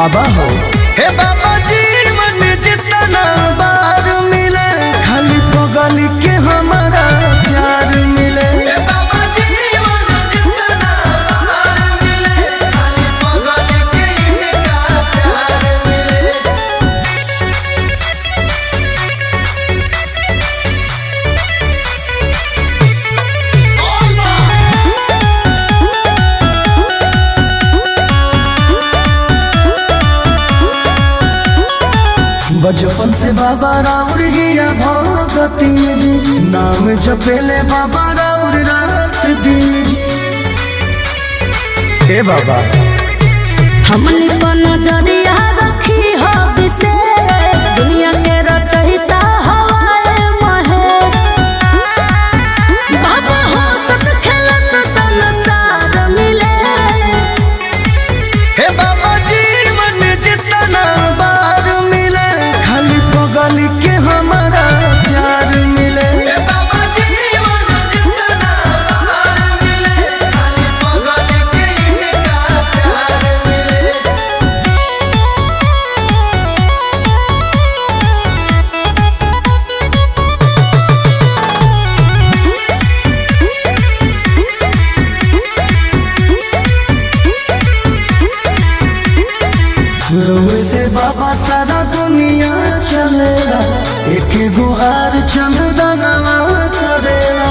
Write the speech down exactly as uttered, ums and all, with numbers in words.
बाबा हो। हे बाबा जीवन जितना बार मिले खाली पगल के हमारा प्यार मिले। हे बाबा जीवन जितना बार मिले खाली पगल के इनका प्यार मिले। बचपन से बाबा राउर हिया भगती जी, नाम जपेले बाबा राउर रात दिन जी। हे बाबा हमनी पर नजरिया रखी हो विशेष, दुनिया के रचयिता हवाए महेश। बाबा हो सब खेलत संसार मिले। हे बाबा जीवन जितना बार मिले खाली पगल के हमारा प्यार मिले। हे बाबा जीवन जितना बार मिले खाली पगल के इनका प्यार मिले। रोज से बाबा सारा दुनिया चलेला, एक गुहार चंदनवा करेला।